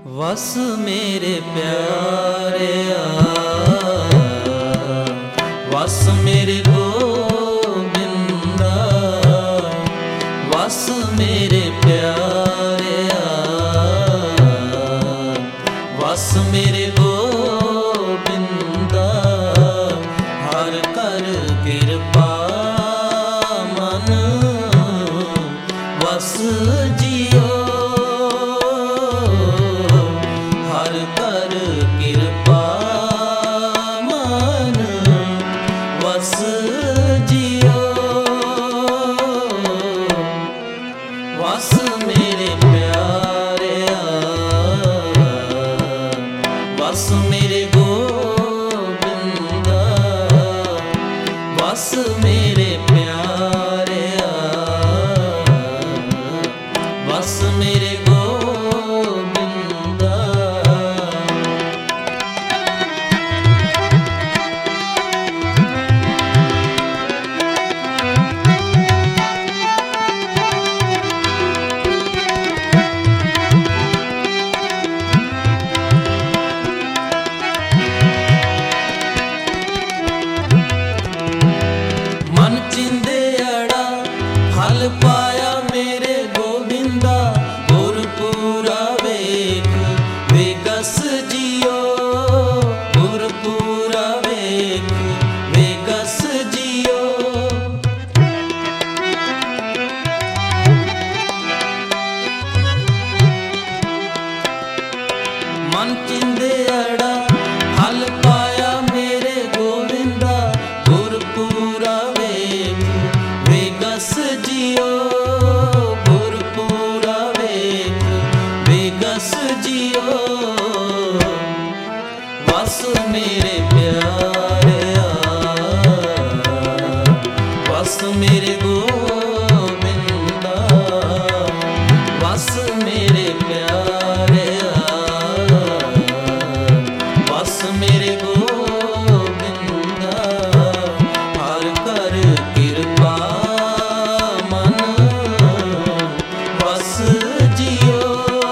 वस मेरे प्यारे वस मेरे गोविंदा, वस मेरे प्यारे वस मेरे गोविंदा। हर कर कृपा मन वस जियो, हर कर कृपा मन वस जियो। वस मेरे प्यारे वस मेरे गोविंदा, वस मेरे प्यारे वस मेरे गोविंदा। मन चिंदे अड़ा फल पाया मेरे गोविंदा, गुरपुरा वेख वेगस जियो, गुरपुरा वेख वेगस जियो। मन चिंदे अड़ा फल पाया मेरे गोविंदा, गुरपुरा वेख वेगस जियो, गुरपुरा वेख वेगस जियो। वस मेरे प्यारे वस मेरे गोविंदा, वस मेरे प्यारे वस मेरे गोविंदा। हर कर कृपा मन वस जियो,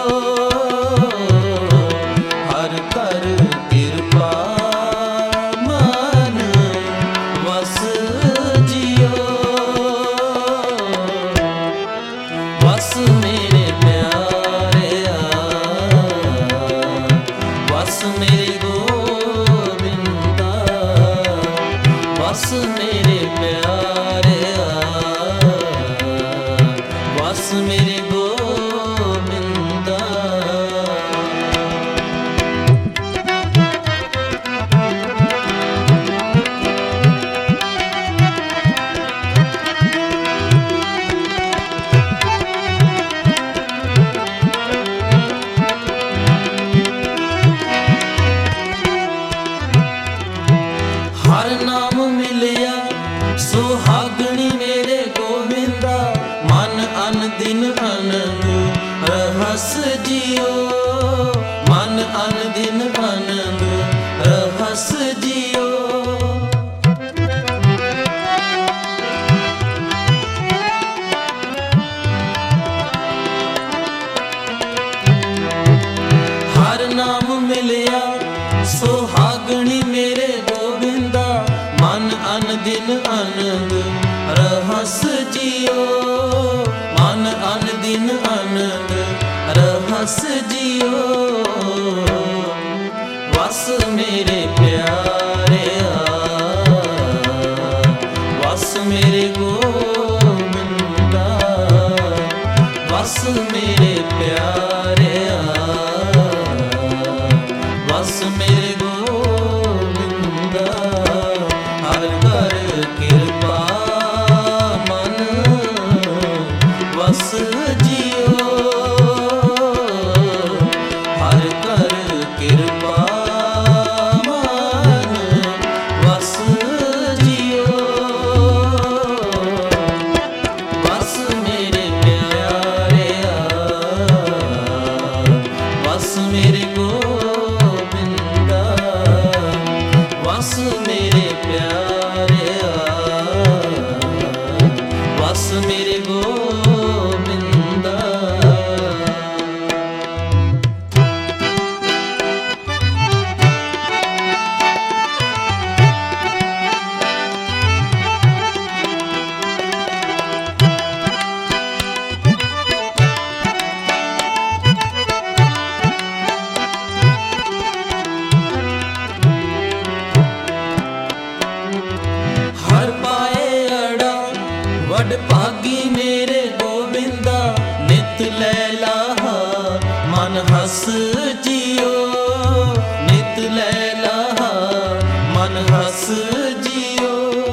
हर कर कृपा मन वस जियो। वस मेरे प्यारे वस मेरे गोविंदा, वस मेरे प्यारे वस मेरे गोविंदा। हर नाम मिलिया सुहागणी मेरे गोविंदा, मन अन दिन आनंद रहस जियो, मन अन दिन आनंद रहस जियो। हर नाम मिलिया सुहागणी मेरे गोविंदा, मन अन दिन आनंद रहस जियो, मन अन दिन आनंद रहस जियो। वस मेरे प्यारे वस मेरे गोविंदा, वस मेरे प्यारे वस मेरे गोविंदा। हर कर कृपा मन वस जियो, हर कर कृपा मन वस जियो। वस मेरे प्यारे हस जियो नित लैला मन हस जियो।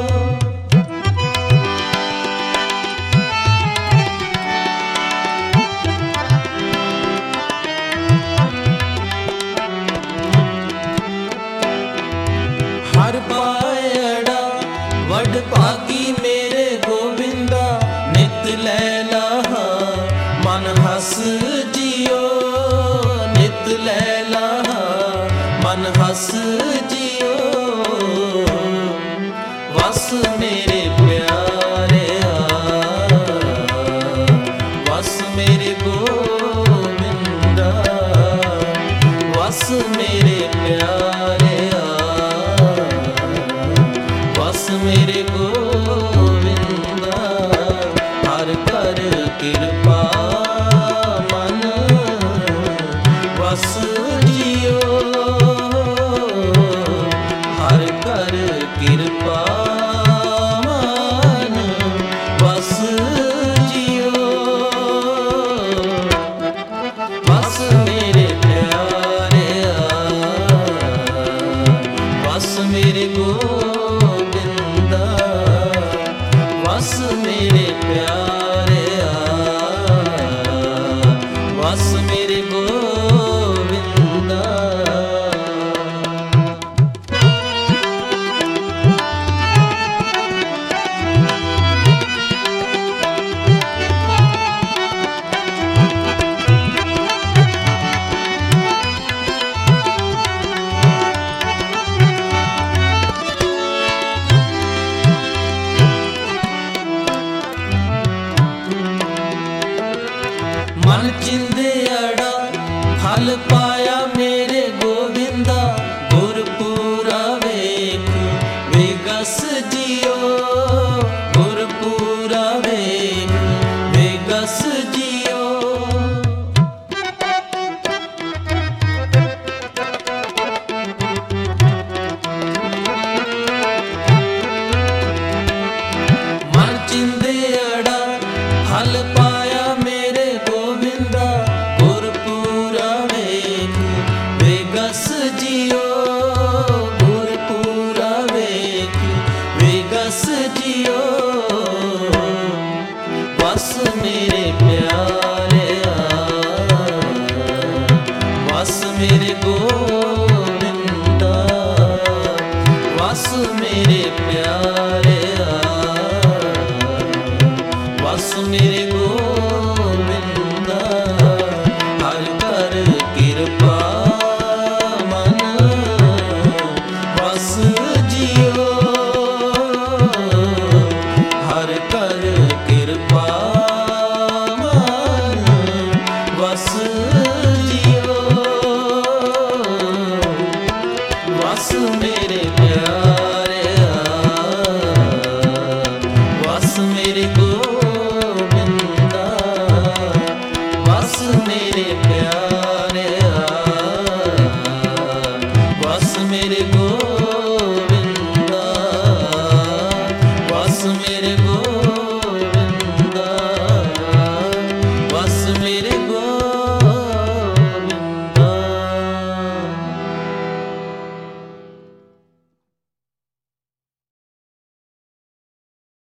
हर पायड़ा वड भागी मेरे गोविंदा नित लैला मन हस जियो नित लैला मन हस जियो। वस मेरे प्यारे वस मेरे गोविंदा वस मेरे प्यारे वस मेरे गोविंदा। हर कर कृपा मन वस जियो हर कर कृपा मन वस जियो। वस मेरे प्यारे वस मेरे गोविंदा वस मेरे प्यारे वस मेरे गोविंदा। मन चिंदियाड़ा फल पाया मेरे गोविंदा गुरपुरा वेख विगस जियो गुरपुरा वेख विगस जियो। मन चिंदियाड़ा फल पाया मेरे गोविंदा गुरपुरा वेख विगस जियो गुरपुरा वेख विगस जियो। वस मेरे प्यारे वस मेरे गोविंदा वस मेरे प्यारे वस मेरे गोविंदा। हर कर कृपा मन वस जियो हर कर कृपा मन वस जियो। वस मेरे प्यारे वस मेरे गोविंदा वस मेरे प्यारे वस मेरे गोविंदा।